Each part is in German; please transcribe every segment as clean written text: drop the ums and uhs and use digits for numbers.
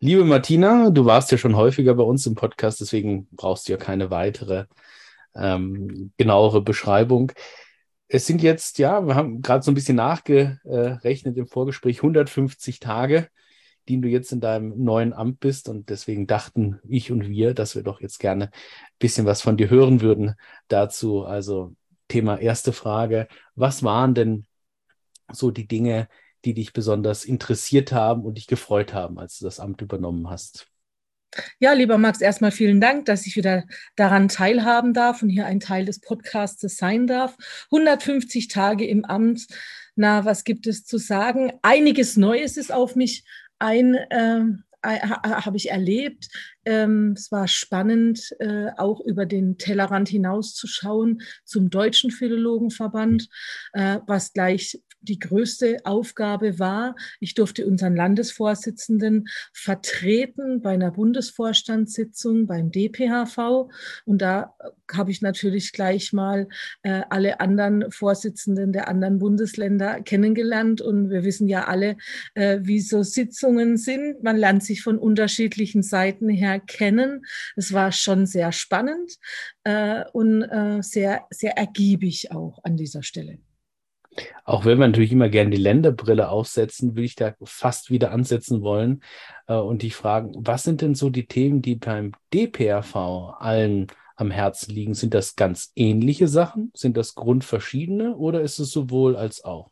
Liebe Martina, du warst ja schon häufiger bei uns im Podcast, deswegen brauchst du ja keine weitere genauere Beschreibung. Es sind jetzt, ja, wir haben gerade so ein bisschen nachgerechnet im Vorgespräch, 150 Tage, die du jetzt in deinem neuen Amt bist. Und deswegen dachten ich und wir, dass wir doch jetzt gerne ein bisschen was von dir hören würden dazu. Also Thema erste Frage, was waren denn so die Dinge, die dich besonders interessiert haben und dich gefreut haben, als du das Amt übernommen hast? Ja, lieber Max, erstmal vielen Dank, dass ich wieder daran teilhaben darf und hier ein Teil des Podcasts sein darf. 150 Tage im Amt. Na, was gibt es zu sagen? Einiges Neues ist auf mich habe ich erlebt. Es war spannend, auch über den Tellerrand hinauszuschauen zum Deutschen Philologenverband, was gleich die größte Aufgabe war. Ich durfte unseren Landesvorsitzenden vertreten bei einer Bundesvorstandssitzung beim DPHV. Und da habe ich natürlich gleich mal alle anderen Vorsitzenden der anderen Bundesländer kennengelernt. Und wir wissen ja alle, wie so Sitzungen sind. Man lernt sich von unterschiedlichen Seiten her kennen. Es war schon sehr spannend und sehr, sehr ergiebig auch an dieser Stelle. Auch wenn wir natürlich immer gerne die Länderbrille aufsetzen, würde ich da fast wieder ansetzen wollen und dich fragen, was sind denn so die Themen, die beim DPRV allen am Herzen liegen? Sind das ganz ähnliche Sachen? Sind das grundverschiedene oder ist es sowohl als auch?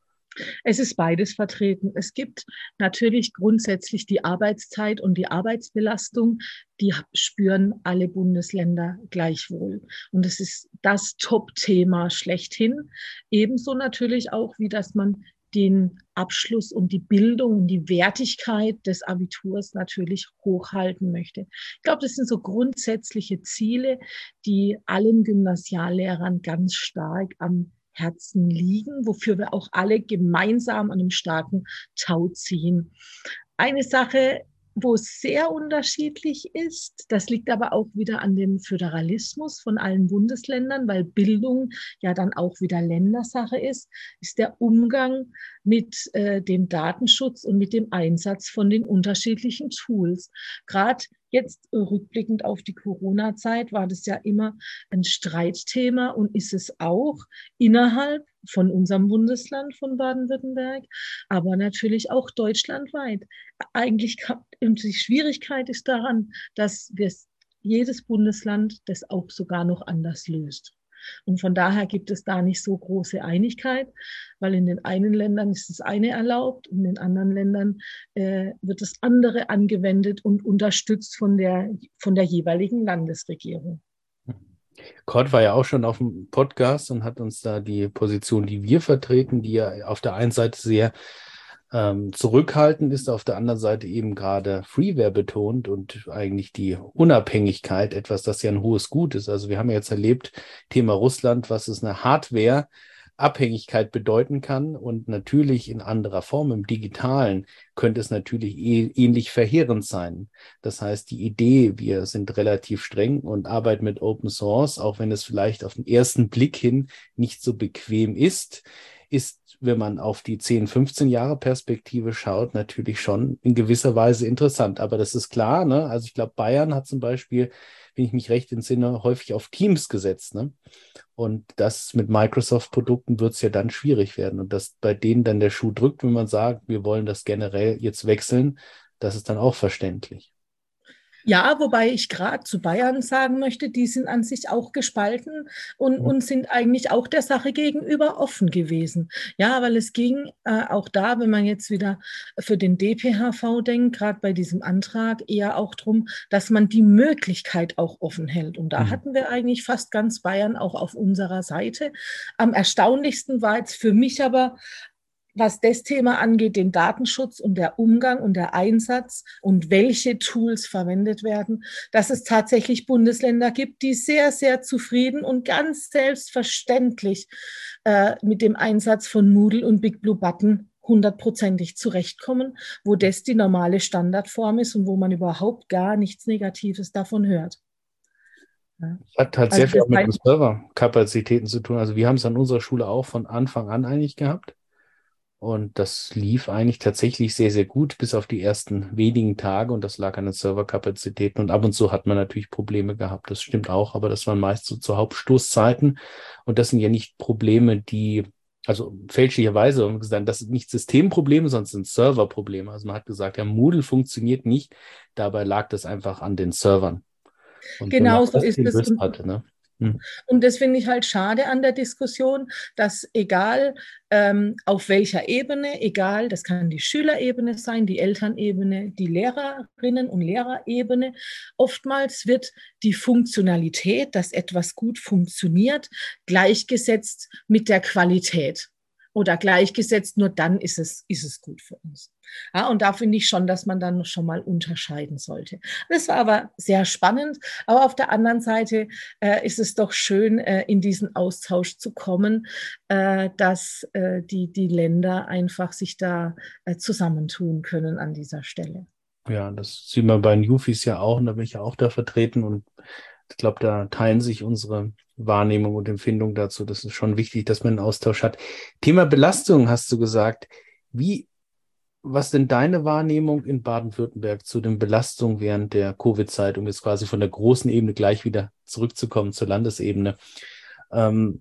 Es ist beides vertreten. Es gibt natürlich grundsätzlich die Arbeitszeit und die Arbeitsbelastung, die spüren alle Bundesländer gleichwohl. Und es ist das Top-Thema schlechthin. Ebenso natürlich auch, wie dass man den Abschluss und die Bildung und die Wertigkeit des Abiturs natürlich hochhalten möchte. Ich glaube, das sind so grundsätzliche Ziele, die allen Gymnasiallehrern ganz stark am Herzen liegen, wofür wir auch alle gemeinsam an einem starken Tau ziehen. Eine Sache, wo es sehr unterschiedlich ist, das liegt aber auch wieder an dem Föderalismus von allen Bundesländern, weil Bildung ja dann auch wieder Ländersache ist der Umgang mit dem Datenschutz und mit dem Einsatz von den unterschiedlichen Tools. Gerade jetzt rückblickend auf die Corona-Zeit war das ja immer ein Streitthema und ist es auch innerhalb von unserem Bundesland von Baden-Württemberg, aber natürlich auch deutschlandweit. Eigentlich die Schwierigkeit ist daran, dass jedes Bundesland das auch sogar noch anders löst. Und von daher gibt es da nicht so große Einigkeit, weil in den einen Ländern ist das eine erlaubt und in den anderen Ländern wird das andere angewendet und unterstützt von der jeweiligen Landesregierung. Kurt war ja auch schon auf dem Podcast und hat uns da die Position, die wir vertreten, die ja auf der einen Seite sehr zurückhaltend ist, auf der anderen Seite eben gerade Freeware betont und eigentlich die Unabhängigkeit, etwas, das ja ein hohes Gut ist. Also wir haben ja jetzt erlebt, Thema Russland, was es eine Hardware-Abhängigkeit bedeuten kann und natürlich in anderer Form, im Digitalen, könnte es natürlich ähnlich verheerend sein. Das heißt, die Idee, wir sind relativ streng und arbeiten mit Open Source, auch wenn es vielleicht auf den ersten Blick hin nicht so bequem ist, wenn man auf die 10, 15 Jahre Perspektive schaut, natürlich schon in gewisser Weise interessant. Aber das ist klar, ne? Also ich glaube, Bayern hat zum Beispiel, wenn ich mich recht entsinne, häufig auf Teams gesetzt, ne? Und das mit Microsoft-Produkten wird es ja dann schwierig werden. Und dass bei denen dann der Schuh drückt, wenn man sagt, wir wollen das generell jetzt wechseln, das ist dann auch verständlich. Ja, wobei ich gerade zu Bayern sagen möchte, die sind an sich auch gespalten und sind eigentlich auch der Sache gegenüber offen gewesen. Ja, weil es ging auch da, wenn man jetzt wieder für den DPHV denkt, gerade bei diesem Antrag, eher auch darum, dass man die Möglichkeit auch offen hält. Und da hatten wir eigentlich fast ganz Bayern auch auf unserer Seite. Am erstaunlichsten war jetzt für mich aber, was das Thema angeht, den Datenschutz und der Umgang und der Einsatz und welche Tools verwendet werden, dass es tatsächlich Bundesländer gibt, die sehr, sehr zufrieden und ganz selbstverständlich mit dem Einsatz von Moodle und Big Blue Button hundertprozentig zurechtkommen, wo das die normale Standardform ist und wo man überhaupt gar nichts Negatives davon hört. Ja. Hat halt sehr Also viel das auch mit den heißt, Serverkapazitäten zu tun. Also wir haben es an unserer Schule auch von Anfang an eigentlich gehabt. Und das lief eigentlich tatsächlich sehr, sehr gut, bis auf die ersten wenigen Tage. Und das lag an den Serverkapazitäten. Und ab und zu hat man natürlich Probleme gehabt. Das stimmt auch, aber das waren meist so zu Hauptstoßzeiten. Und das sind ja nicht Probleme, also fälschlicherweise haben wir gesagt, das sind nicht Systemprobleme, sondern es sind Serverprobleme. Also man hat gesagt, ja, Moodle funktioniert nicht. Dabei lag das einfach an den Servern. Und wenn man Genau so das ist es. gelöst hatte, ne? Hm. Und das finde ich halt schade an der Diskussion, dass egal auf welcher Ebene, egal, das kann die Schülerebene sein, die Elternebene, die Lehrerinnen und Lehrerebene, oftmals wird die Funktionalität, dass etwas gut funktioniert, gleichgesetzt mit der Qualität oder gleichgesetzt, nur dann ist es gut für uns. Ja, und da finde ich schon, dass man dann schon mal unterscheiden sollte. Das war aber sehr spannend. Aber auf der anderen Seite ist es doch schön, in diesen Austausch zu kommen, dass die Länder einfach sich da zusammentun können an dieser Stelle. Ja, das sieht man bei den Jufis ja auch, und da bin ich ja auch da vertreten, und ich glaube, da teilen sich unsere Wahrnehmung und Empfindung dazu. Das ist schon wichtig, dass man einen Austausch hat. Thema Belastung hast du gesagt. Wie, was denn deine Wahrnehmung in Baden-Württemberg zu den Belastungen während der Covid-Zeit, um jetzt quasi von der großen Ebene gleich wieder zurückzukommen zur Landesebene? Ähm,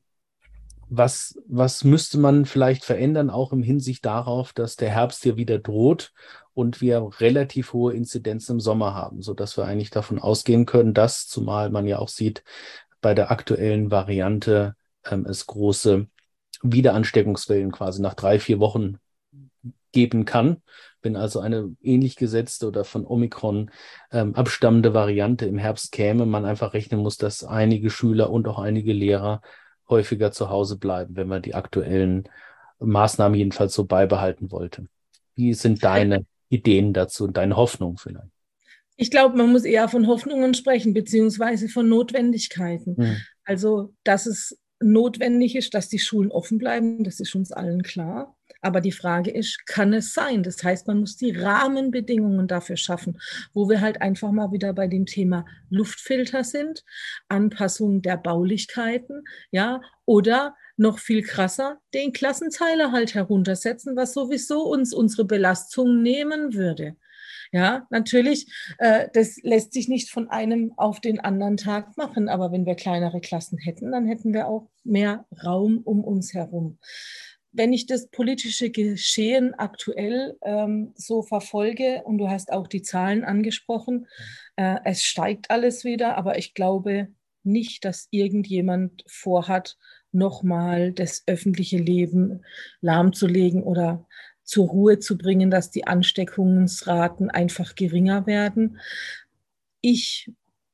was müsste man vielleicht verändern, auch im Hinsicht darauf, dass der Herbst ja wieder droht und wir relativ hohe Inzidenzen im Sommer haben, sodass wir eigentlich davon ausgehen können, dass, zumal man ja auch sieht, bei der aktuellen Variante es große Wiederansteckungswellen quasi nach 3, 4 Wochen geben kann. Wenn also eine ähnlich gesetzte oder von Omikron abstammende Variante im Herbst käme, man einfach rechnen muss, dass einige Schüler und auch einige Lehrer häufiger zu Hause bleiben, wenn man die aktuellen Maßnahmen jedenfalls so beibehalten wollte. Wie sind deine Ideen dazu und deine Hoffnung vielleicht? Ich glaube, man muss eher von Hoffnungen sprechen, beziehungsweise von Notwendigkeiten. Hm. Also, dass es notwendig ist, dass die Schulen offen bleiben, das ist uns allen klar. Aber die Frage ist, kann es sein? Das heißt, man muss die Rahmenbedingungen dafür schaffen, wo wir halt einfach mal wieder bei dem Thema Luftfilter sind, Anpassung der Baulichkeiten, ja, oder noch viel krasser, den Klassenzeiler halt heruntersetzen, was sowieso uns unsere Belastung nehmen würde. Ja, natürlich, das lässt sich nicht von einem auf den anderen Tag machen, aber wenn wir kleinere Klassen hätten, dann hätten wir auch mehr Raum um uns herum. Wenn ich das politische Geschehen aktuell so verfolge, und du hast auch die Zahlen angesprochen, es steigt alles wieder, aber ich glaube nicht, dass irgendjemand vorhat, nochmal das öffentliche Leben lahmzulegen oder zur Ruhe zu bringen, dass die Ansteckungsraten einfach geringer werden. Ich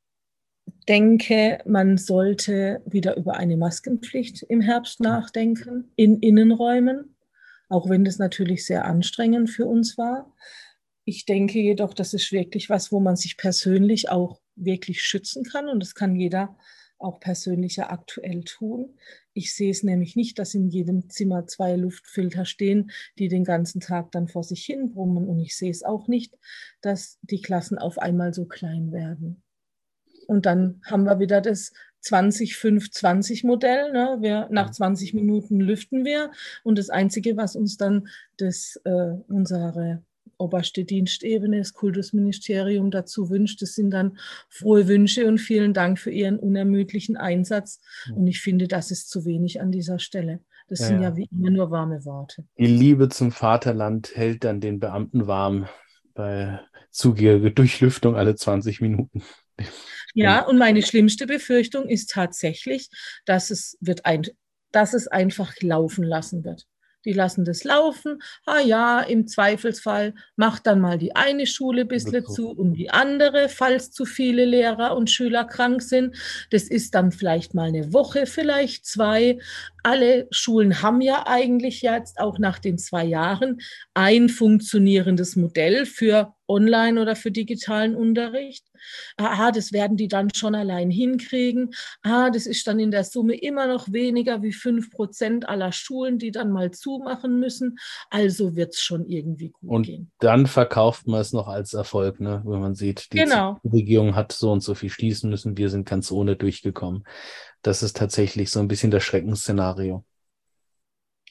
denke, man sollte wieder über eine Maskenpflicht im Herbst nachdenken, in Innenräumen, auch wenn das natürlich sehr anstrengend für uns war. Ich denke jedoch, das ist wirklich was, wo man sich persönlich auch wirklich schützen kann, und das kann jeder auch persönlich ja aktuell tun. Ich sehe es nämlich nicht, dass in jedem Zimmer 2 Luftfilter stehen, die den ganzen Tag dann vor sich hin brummen, und ich sehe es auch nicht, dass die Klassen auf einmal so klein werden. Und dann haben wir wieder das 20-5-20-Modell. Ne? Nach 20 Minuten lüften wir, und das Einzige, was uns dann unsere oberste Dienstebene, das Kultusministerium dazu wünscht, das sind dann frohe Wünsche und vielen Dank für Ihren unermüdlichen Einsatz. Und ich finde, das ist zu wenig an dieser Stelle. Das Ja, sind ja ja. wie immer nur warme Worte. Die Liebe zum Vaterland hält dann den Beamten warm bei zugieriger Durchlüftung alle 20 Minuten. Ja, und meine schlimmste Befürchtung ist tatsächlich, dass es einfach laufen lassen wird. Die lassen das laufen. Ah ja, im Zweifelsfall macht dann mal die eine Schule ein bisschen zu und die andere, falls zu viele Lehrer und Schüler krank sind. Das ist dann vielleicht mal eine Woche, vielleicht 2. Alle Schulen haben ja eigentlich jetzt auch nach den 2 Jahren ein funktionierendes Modell für Online oder für digitalen Unterricht. Das werden die dann schon allein hinkriegen. Das ist dann in der Summe immer noch weniger wie 5% aller Schulen, die dann mal zumachen müssen. Also wird es schon irgendwie gut Und gehen. dann verkauft man es noch als Erfolg, ne? Wenn man sieht, die Genau. Regierung hat so und so viel schließen müssen, wir sind ganz ohne durchgekommen. Das ist tatsächlich so ein bisschen das Schreckensszenario.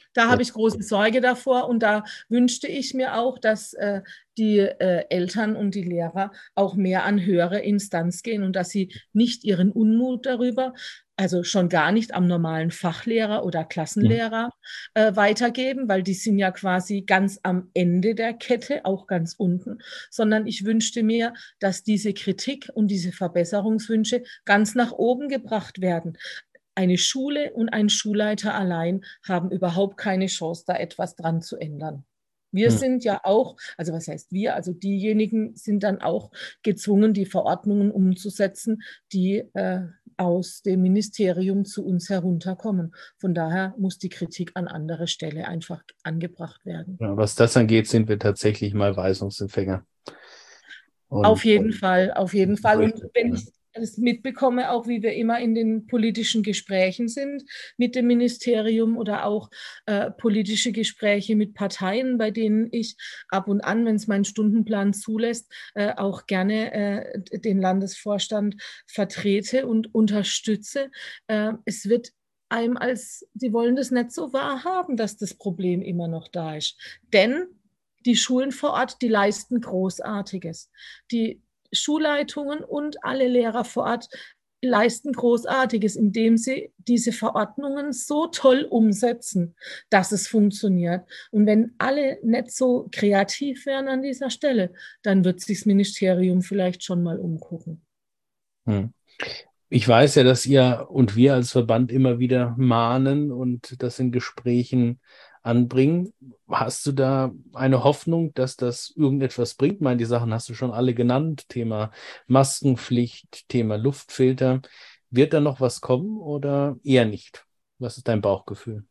Da habe ich große Sorge davor und da wünschte ich mir auch, dass die Eltern und die Lehrer auch mehr an höhere Instanz gehen und dass sie nicht ihren Unmut darüber, also schon gar nicht am normalen Fachlehrer oder Klassenlehrer weitergeben, weil die sind ja quasi ganz am Ende der Kette, auch ganz unten, sondern ich wünschte mir, dass diese Kritik und diese Verbesserungswünsche ganz nach oben gebracht werden. Eine Schule und ein Schulleiter allein haben überhaupt keine Chance, da etwas dran zu ändern. Wir Hm. sind ja auch, also was heißt wir, also diejenigen sind dann auch gezwungen, die Verordnungen umzusetzen, die aus dem Ministerium zu uns herunterkommen. Von daher muss die Kritik an anderer Stelle einfach angebracht werden. Ja, was das angeht, sind wir tatsächlich mal Weisungsempfänger. Und Auf jeden Fall, auf jeden Fall. Und wenn ja. ich es mitbekomme, auch wie wir immer in den politischen Gesprächen sind mit dem Ministerium oder auch politische Gespräche mit Parteien, bei denen ich ab und an, wenn es mein Stundenplan zulässt, auch gerne den Landesvorstand vertrete und unterstütze. Es wird einem als, sie wollen das nicht so wahrhaben, dass das Problem immer noch da ist. Denn die Schulen vor Ort, die leisten Großartiges. Die Schulleitungen und alle Lehrer vor Ort leisten Großartiges, indem sie diese Verordnungen so toll umsetzen, dass es funktioniert. Und wenn alle nicht so kreativ wären an dieser Stelle, dann wird sich das Ministerium vielleicht schon mal umgucken. Hm. Ich weiß ja, dass ihr und wir als Verband immer wieder mahnen und das in Gesprächen anbringen. Hast du da eine Hoffnung, dass das irgendetwas bringt? Ich meine, die Sachen hast du schon alle genannt. Thema Maskenpflicht, Thema Luftfilter. Wird da noch was kommen oder eher nicht? Was ist dein Bauchgefühl?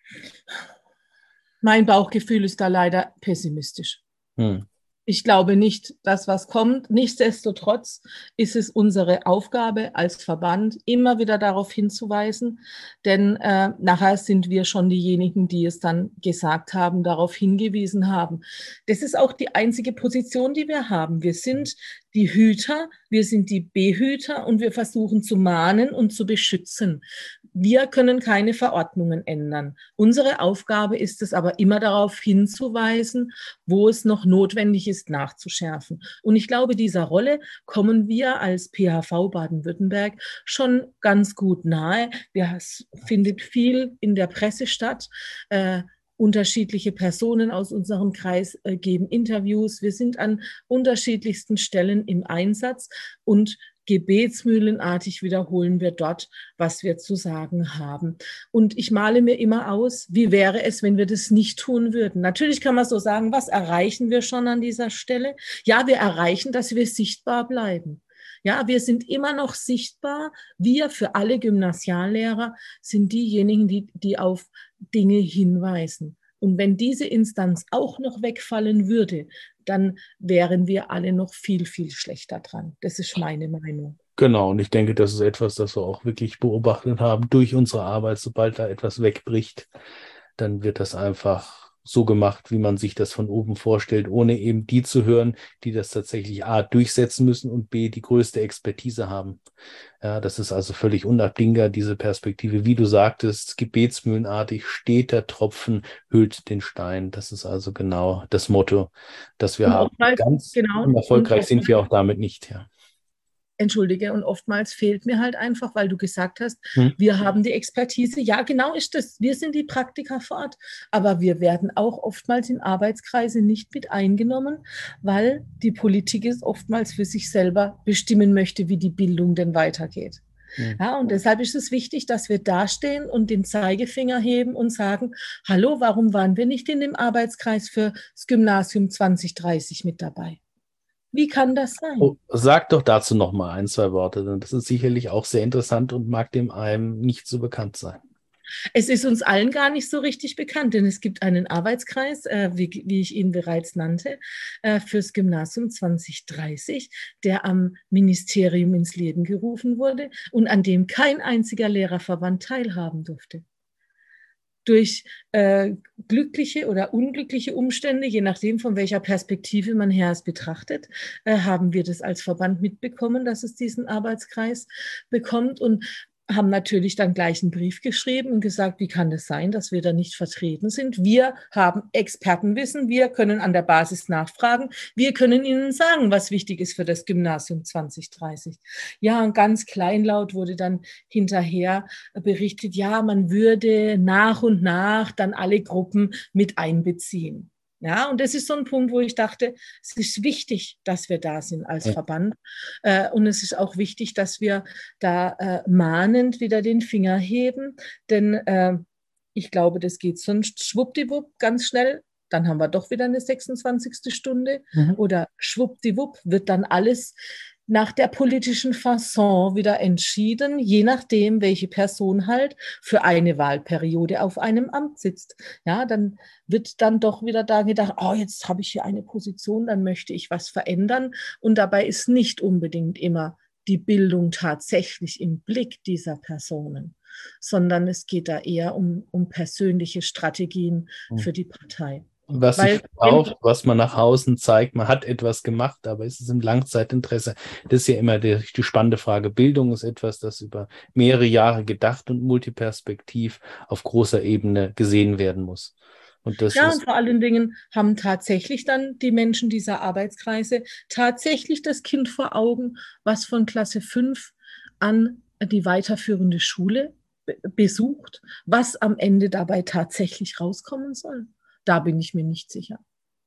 Mein Bauchgefühl ist da leider pessimistisch. Hm. Ich glaube nicht, dass was kommt. Nichtsdestotrotz ist es unsere Aufgabe als Verband, immer wieder darauf hinzuweisen, denn nachher sind wir schon diejenigen, die es dann gesagt haben, darauf hingewiesen haben. Das ist auch die einzige Position, die wir haben. Wir sind die Hüter, wir sind die Behüter und wir versuchen zu mahnen und zu beschützen. Wir können keine Verordnungen ändern. Unsere Aufgabe ist es aber immer darauf hinzuweisen, wo es noch notwendig ist, nachzuschärfen. Und ich glaube, dieser Rolle kommen wir als PHV Baden-Württemberg schon ganz gut nahe. Es findet viel in der Presse statt. Unterschiedliche Personen aus unserem Kreis geben Interviews. Wir sind an unterschiedlichsten Stellen im Einsatz und gebetsmühlenartig wiederholen wir dort, was wir zu sagen haben. Und ich male mir immer aus, wie wäre es, wenn wir das nicht tun würden. Natürlich kann man so sagen, was erreichen wir schon an dieser Stelle? Ja, wir erreichen, dass wir sichtbar bleiben. Ja, wir sind immer noch sichtbar. Wir für alle Gymnasiallehrer sind diejenigen, die auf Dinge hinweisen. Und wenn diese Instanz auch noch wegfallen würde, dann wären wir alle noch viel, viel schlechter dran. Das ist meine Meinung. Genau, und ich denke, das ist etwas, das wir auch wirklich beobachtet haben durch unsere Arbeit. Sobald da etwas wegbricht, dann wird das einfach so gemacht, wie man sich das von oben vorstellt, ohne eben die zu hören, die das tatsächlich A, durchsetzen müssen und B, die größte Expertise haben. Ja, das ist also völlig unabdingbar, diese Perspektive. Wie du sagtest, gebetsmühlenartig, steter Tropfen höhlt den Stein. Das ist also genau das Motto, das wir Und haben. oftmals, Ganz genau, unerfolgreich sind wir auch damit nicht, ja. Entschuldige, und oftmals fehlt mir halt einfach, weil du gesagt hast, Hm. wir haben die Expertise. Ja, genau ist das. Wir sind die Praktiker vor Ort. Aber wir werden auch oftmals in Arbeitskreise nicht mit eingenommen, weil die Politik es oftmals für sich selber bestimmen möchte, wie die Bildung denn weitergeht. Hm. Ja, und deshalb ist es wichtig, dass wir dastehen und den Zeigefinger heben und sagen, hallo, warum waren wir nicht in dem Arbeitskreis für das Gymnasium 2030 mit dabei? Wie kann das sein? Oh, sag doch dazu noch mal ein, zwei Worte, denn das ist sicherlich auch sehr interessant und mag dem einem nicht so bekannt sein. Es ist uns allen gar nicht so richtig bekannt, denn es gibt einen Arbeitskreis, wie ich ihn bereits nannte, fürs Gymnasium 2030, der am Ministerium ins Leben gerufen wurde und an dem kein einziger Lehrerverband teilhaben durfte. Durch glückliche oder unglückliche Umstände, je nachdem, von welcher Perspektive man her es betrachtet, haben wir das als Verband mitbekommen, dass es diesen Arbeitskreis bekommt. Und haben natürlich dann gleich einen Brief geschrieben und gesagt, wie kann das sein, dass wir da nicht vertreten sind? Wir haben Expertenwissen, wir können an der Basis nachfragen, wir können Ihnen sagen, was wichtig ist für das Gymnasium 2030. Ja, und ganz kleinlaut wurde dann hinterher berichtet, ja, man würde nach und nach dann alle Gruppen mit einbeziehen. Ja, und das ist so ein Punkt, wo ich dachte, es ist wichtig, dass wir da sind als Ja. Verband. Und es ist auch wichtig, dass wir da mahnend wieder den Finger heben. Denn ich glaube, das geht sonst schwuppdiwupp ganz schnell. Dann haben wir doch wieder eine 26. Stunde. Mhm. Oder schwuppdiwupp wird dann alles nach der politischen Fasson wieder entschieden, je nachdem, welche Person halt für eine Wahlperiode auf einem Amt sitzt. Ja, dann wird dann doch wieder da gedacht, oh, jetzt habe ich hier eine Position, dann möchte ich was verändern. Und dabei ist nicht unbedingt immer die Bildung tatsächlich im Blick dieser Personen, sondern es geht da eher um persönliche Strategien für die Partei. Was sich Weil wenn verkauft, was man nach außen zeigt, man hat etwas gemacht, aber ist es im Langzeitinteresse? Das ist ja immer die spannende Frage. Bildung ist etwas, das über mehrere Jahre gedacht und multiperspektiv auf großer Ebene gesehen werden muss. Und das Ja, und ist, vor allen Dingen haben tatsächlich dann die Menschen dieser Arbeitskreise tatsächlich das Kind vor Augen, was von Klasse 5 an die weiterführende Schule besucht, was am Ende dabei tatsächlich rauskommen soll. Da bin ich mir nicht sicher.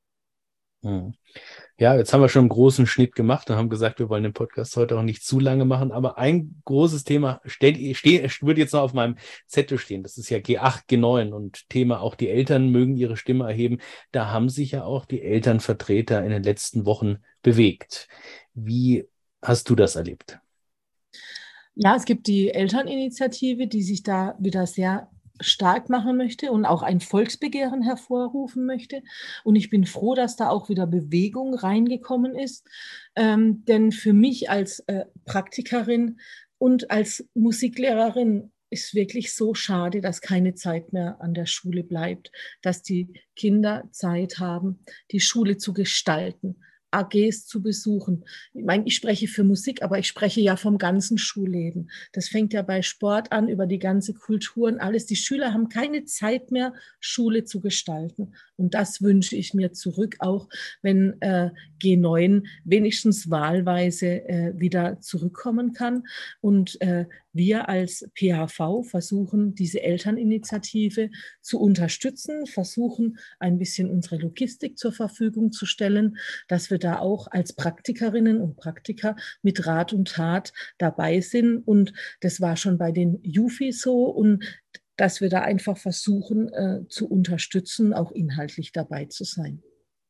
hm. Ja, jetzt haben wir schon einen großen Schnitt gemacht und haben gesagt, wir wollen den Podcast heute auch nicht zu lange machen. Aber ein großes Thema würde jetzt noch auf meinem Zettel stehen. Das ist ja G8, G9 und Thema auch die Eltern mögen ihre Stimme erheben. Da haben sich ja auch die Elternvertreter in den letzten Wochen bewegt. Wie hast du das erlebt? Ja, es gibt die Elterninitiative, die sich da wieder sehr stark machen möchte und auch ein Volksbegehren hervorrufen möchte. Und ich bin froh, dass da auch wieder Bewegung reingekommen ist. Denn für mich als Praktikerin und als Musiklehrerin ist wirklich so schade, dass keine Zeit mehr an der Schule bleibt, dass die Kinder Zeit haben, die Schule zu gestalten, AGs zu besuchen. Ich meine, ich spreche für Musik, aber ich spreche ja vom ganzen Schulleben. Das fängt ja bei Sport an, über die ganze Kultur und alles. Die Schüler haben keine Zeit mehr, Schule zu gestalten. Und das wünsche ich mir zurück, auch wenn G9 wenigstens wahlweise wieder zurückkommen kann. Und wir als PHV versuchen, diese Elterninitiative zu unterstützen, versuchen, ein bisschen unsere Logistik zur Verfügung zu stellen, dass wir da auch als Praktikerinnen und Praktiker mit Rat und Tat dabei sind. Und das war schon bei den Jufi so. Und dass wir da einfach versuchen zu unterstützen, auch inhaltlich dabei zu sein.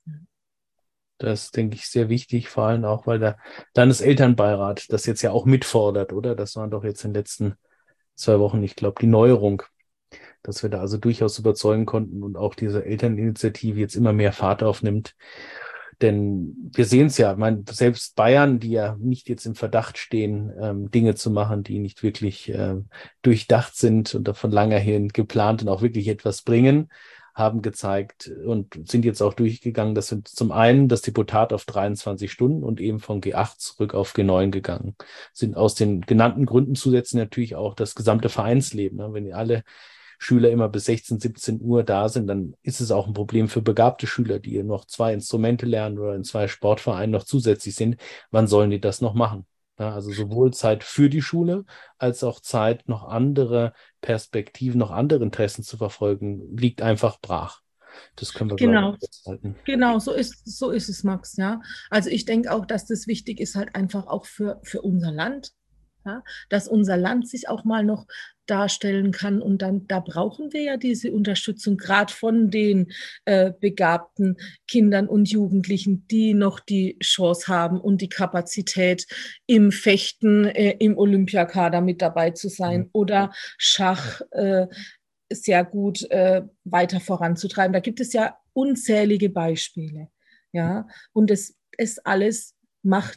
Das denke ich sehr wichtig, vor allem auch, weil der Landeselternbeirat das jetzt ja auch mitfordert, oder? Das waren doch jetzt in den letzten 2 Wochen, ich glaube, die Neuerung, dass wir da also durchaus überzeugen konnten und auch diese Elterninitiative jetzt immer mehr Fahrt aufnimmt. Denn wir sehen es ja, ich meine, selbst Bayern, die ja nicht jetzt im Verdacht stehen, Dinge zu machen, die nicht wirklich durchdacht sind und von langer hin geplant und auch wirklich etwas bringen, haben gezeigt und sind jetzt auch durchgegangen, dass wir zum einen das Deputat auf 23 Stunden und eben von G8 zurück auf G9 gegangen sind. Aus den genannten Gründen zusätzlich natürlich auch das gesamte Vereinsleben. Ne? Wenn alle Schüler immer bis 16, 17 Uhr da sind, dann ist es auch ein Problem für begabte Schüler, die noch 2 Instrumente lernen oder in 2 Sportvereinen noch zusätzlich sind. Wann sollen die das noch machen? Ja, also sowohl Zeit für die Schule als auch Zeit, noch andere Perspektiven, noch andere Interessen zu verfolgen, liegt einfach brach. Das können wir, glaube Genau, ich, festhalten. genau, so ist es, Max, ja. Also ich denke auch, dass das wichtig ist, halt einfach auch für unser Land, ja, dass unser Land sich auch mal noch darstellen kann. Und dann, da brauchen wir ja diese Unterstützung, gerade von den begabten Kindern und Jugendlichen, die noch die Chance haben und die Kapazität, im Fechten, im Olympiakader mit dabei zu sein oder Schach. Sehr gut weiter voranzutreiben. Da gibt es ja unzählige Beispiele. Ja, und es alles macht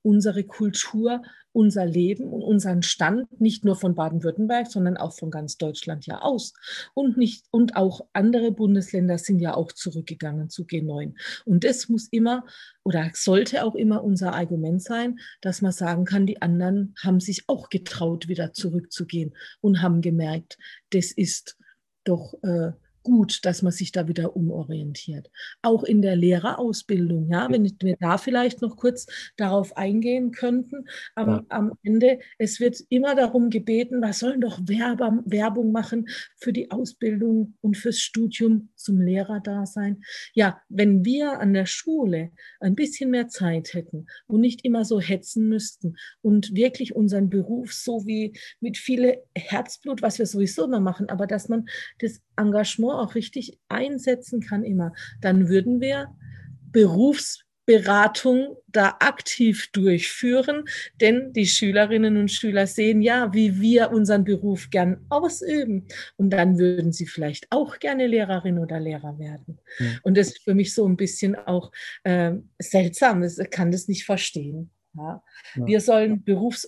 unsere Kultur, unser Leben und unseren Stand nicht nur von Baden-Württemberg, sondern auch von ganz Deutschland ja aus. Und auch andere Bundesländer sind ja auch zurückgegangen zu G9. Und das muss immer oder sollte auch immer unser Argument sein, dass man sagen kann, die anderen haben sich auch getraut, wieder zurückzugehen und haben gemerkt, das ist doch gut, dass man sich da wieder umorientiert. Auch in der Lehrerausbildung, ja, wenn wir da vielleicht noch kurz darauf eingehen könnten, am Ende, es wird immer darum gebeten, wir sollen doch Werbung machen für die Ausbildung und fürs Studium zum Lehrerdasein. Ja, wenn wir an der Schule ein bisschen mehr Zeit hätten und nicht immer so hetzen müssten und wirklich unseren Beruf so wie mit viel Herzblut, was wir sowieso immer machen, aber dass man das Engagement auch richtig einsetzen kann immer, dann würden wir Berufsberatung da aktiv durchführen, denn die Schülerinnen und Schüler sehen ja, wie wir unseren Beruf gern ausüben und dann würden sie vielleicht auch gerne Lehrerin oder Lehrer werden. Ja. Und das ist für mich so ein bisschen auch seltsam, ich kann das nicht verstehen. Ja. Ja. Wir sollen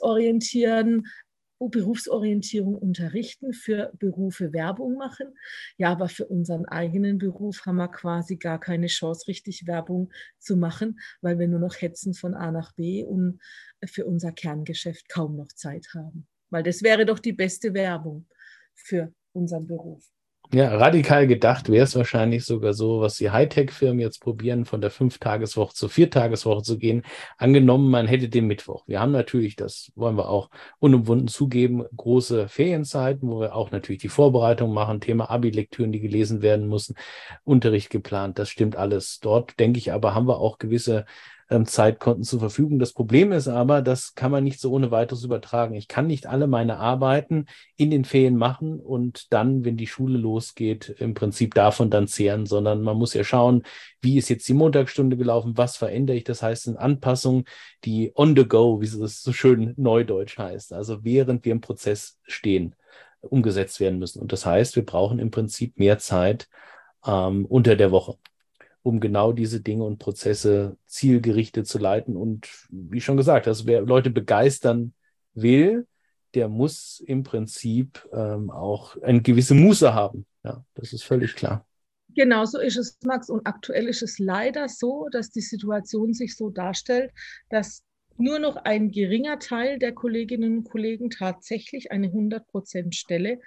Berufsorientierung unterrichten, für Berufe Werbung machen. Ja, aber für unseren eigenen Beruf haben wir quasi gar keine Chance, richtig Werbung zu machen, weil wir nur noch hetzen von A nach B und für unser Kerngeschäft kaum noch Zeit haben. Weil das wäre doch die beste Werbung für unseren Beruf. Ja, radikal gedacht wäre es wahrscheinlich sogar so, was die Hightech-Firmen jetzt probieren, von der 5-Tageswoche zur 4-Tageswoche zu gehen. Angenommen, man hätte den Mittwoch. Wir haben natürlich, das wollen wir auch unumwunden zugeben, große Ferienzeiten, wo wir auch natürlich die Vorbereitung machen, Thema Abi-Lektüren, die gelesen werden müssen, Unterricht geplant, das stimmt alles. Dort, denke ich, aber haben wir auch gewisse Zeitkonten zur Verfügung. Das Problem ist aber, das kann man nicht so ohne weiteres übertragen. Ich kann nicht alle meine Arbeiten in den Ferien machen und dann, wenn die Schule losgeht, im Prinzip davon dann zehren, sondern man muss ja schauen, wie ist jetzt die Montagsstunde gelaufen, was verändere ich. Das heißt, sind Anpassungen, die on the go, wie es so schön neudeutsch heißt, also während wir im Prozess stehen, umgesetzt werden müssen. Und das heißt, wir brauchen im Prinzip mehr Zeit unter der Woche, um genau diese Dinge und Prozesse zielgerichtet zu leiten. Und wie schon gesagt, also wer Leute begeistern will, der muss im Prinzip auch eine gewisse Muße haben. Ja, das ist völlig klar. Genau so ist es, Max. Und aktuell ist es leider so, dass die Situation sich so darstellt, dass nur noch ein geringer Teil der Kolleginnen und Kollegen tatsächlich eine 100%-Stelle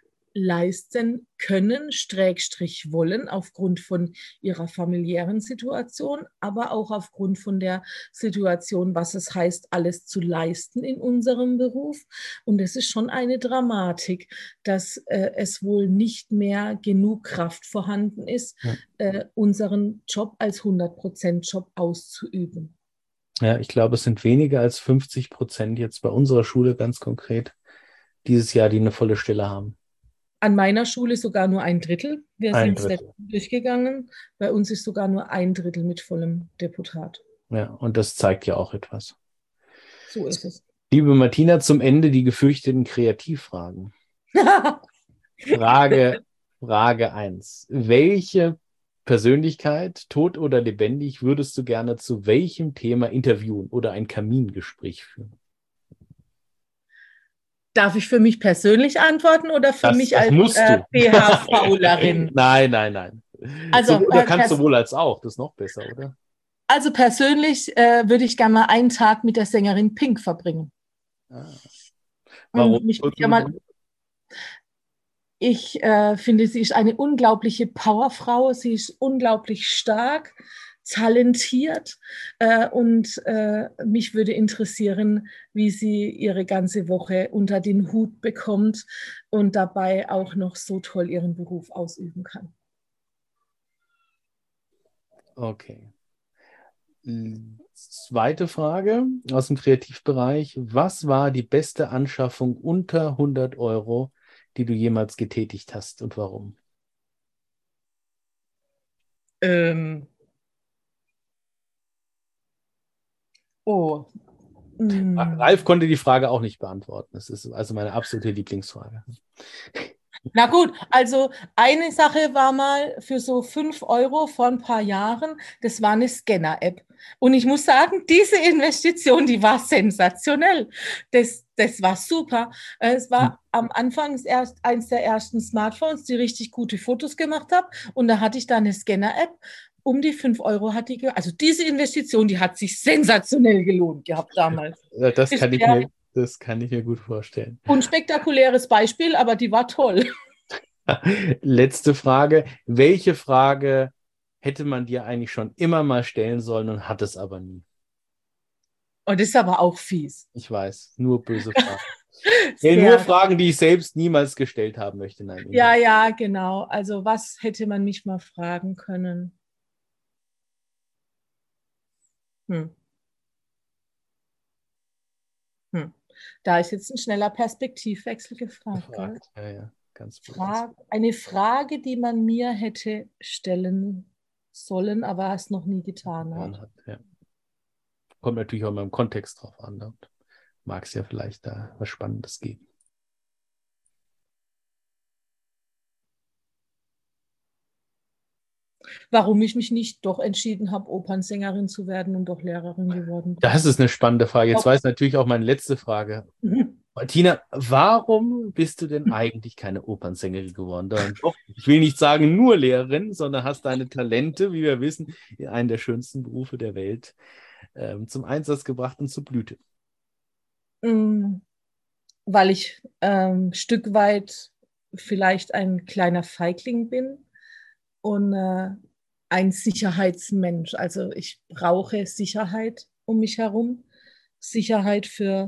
leisten können, / wollen, aufgrund von ihrer familiären Situation, aber auch aufgrund von der Situation, was es heißt, alles zu leisten in unserem Beruf. Und es ist schon eine Dramatik, dass es wohl nicht mehr genug Kraft vorhanden ist, unseren Job als 100%-Job auszuüben. Ja, ich glaube, es sind weniger als 50% jetzt bei unserer Schule ganz konkret dieses Jahr, die eine volle Stelle haben. An meiner Schule sogar nur 1/3. Wir sind es durchgegangen. Bei uns ist sogar nur 1/3 mit vollem Deputat. Ja, und das zeigt ja auch etwas. So ist es. Liebe Martina, zum Ende die gefürchteten Kreativfragen. Frage 1. Welche Persönlichkeit, tot oder lebendig, würdest du gerne zu welchem Thema interviewen oder ein Kamingespräch führen? Darf ich für mich persönlich antworten oder für mich als PH-Faulerin? Nein. Also, oder kannst du sowohl als auch, das ist noch besser, oder? Also persönlich würde ich gerne mal einen Tag mit der Sängerin Pink verbringen. Warum? Ich finde, sie ist eine unglaubliche Powerfrau, sie ist unglaublich stark, talentiert und mich würde interessieren, wie sie ihre ganze Woche unter den Hut bekommt und dabei auch noch so toll ihren Beruf ausüben kann. Okay. Zweite Frage aus dem Kreativbereich. Was war die beste Anschaffung unter 100 €, die du jemals getätigt hast und warum? Ralf konnte die Frage auch nicht beantworten. Das ist also meine absolute Lieblingsfrage. Na gut, also eine Sache war mal für so 5 € vor ein paar Jahren, das war eine Scanner-App. Und ich muss sagen, diese Investition, die war sensationell. Das war super. Es war am Anfang eins der ersten Smartphones, die richtig gute Fotos gemacht haben. Und da hatte ich dann eine Scanner-App. Um die 5 Euro hat die, also diese Investition, die hat sich sensationell gelohnt gehabt damals. Ja, das Ist kann ich ja mir, das kann ich mir gut vorstellen. unspektakuläres Beispiel, aber die war toll. Letzte Frage. Welche Frage hätte man dir eigentlich schon immer mal stellen sollen und hat es aber nie? Und das ist aber auch fies. Ich weiß, nur böse Fragen. Ja, nur Fragen, die ich selbst niemals gestellt haben möchte. Nein, ja, ja, genau. Also was hätte man mich mal fragen können? Hm. Da ist jetzt ein schneller Perspektivwechsel gefragt. Ja, ja, ganz eine Frage, die man mir hätte stellen sollen, aber es noch nie getan hat. Ja. Kommt natürlich auch mal im Kontext drauf an. Da mag es ja vielleicht da was Spannendes geben. Warum ich mich nicht doch entschieden habe, Opernsängerin zu werden und doch Lehrerin geworden bin. Das ist eine spannende Frage. Jetzt weiß natürlich auch meine letzte Frage. Martina, warum bist du denn eigentlich keine Opernsängerin geworden? Doch, ich will nicht sagen nur Lehrerin, sondern hast deine Talente, wie wir wissen, in einen der schönsten Berufe der Welt zum Einsatz gebracht und zur Blüte. Weil ich ein Stück weit vielleicht ein kleiner Feigling bin und ein Sicherheitsmensch. Also ich brauche Sicherheit um mich herum, Sicherheit für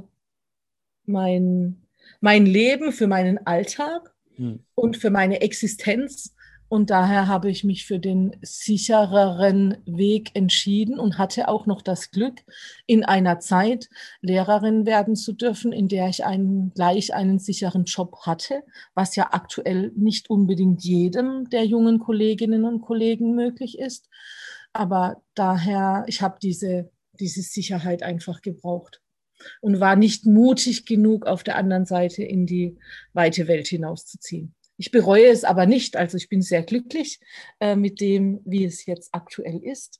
mein Leben, für meinen Alltag und für meine Existenz. Und daher habe ich mich für den sichereren Weg entschieden und hatte auch noch das Glück, in einer Zeit Lehrerin werden zu dürfen, in der ich gleich einen sicheren Job hatte, was ja aktuell nicht unbedingt jedem der jungen Kolleginnen und Kollegen möglich ist. Aber daher, ich habe diese Sicherheit einfach gebraucht und war nicht mutig genug, auf der anderen Seite in die weite Welt hinauszuziehen. Ich bereue es aber nicht. Also ich bin sehr glücklich mit dem, wie es jetzt aktuell ist.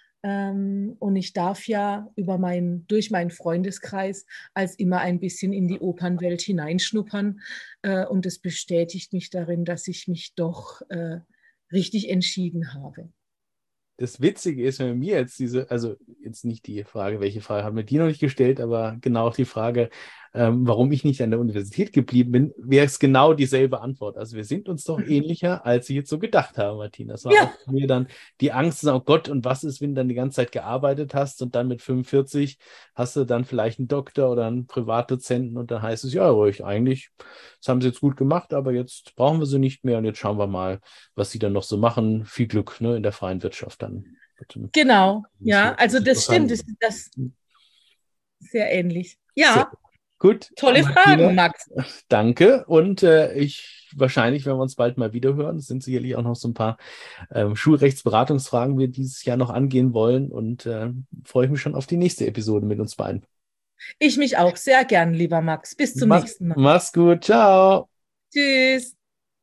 Und ich darf ja durch meinen Freundeskreis als immer ein bisschen in die Opernwelt hineinschnuppern. Und es bestätigt mich darin, dass ich mich doch richtig entschieden habe. Das Witzige ist, wenn mir jetzt also jetzt nicht die Frage, welche Frage haben wir dir noch nicht gestellt, aber genau auch die Frage, warum ich nicht an der Universität geblieben bin, wäre es genau dieselbe Antwort. Also wir sind uns doch ähnlicher, als ich jetzt so gedacht habe, Martina. Das war auch mir dann die Angst, oh Gott, und was ist, wenn du dann die ganze Zeit gearbeitet hast und dann mit 45 hast du dann vielleicht einen Doktor oder einen Privatdozenten und dann heißt es, ja, ruhig, eigentlich, das haben sie jetzt gut gemacht, aber jetzt brauchen wir sie nicht mehr und jetzt schauen wir mal, was sie dann noch so machen. Viel Glück, ne, in der freien Wirtschaft dann. Genau, ja, also das stimmt, das ist sehr ähnlich. Ja, gut. Tolle Fragen, Max. Danke und wahrscheinlich, wenn wir uns bald mal wieder hören, sind sicherlich auch noch so ein paar Schulrechtsberatungsfragen, die wir dieses Jahr noch angehen wollen und freue ich mich schon auf die nächste Episode mit uns beiden. Ich mich auch, sehr gern, lieber Max. Bis zum nächsten Mal. Mach's gut, ciao. Tschüss.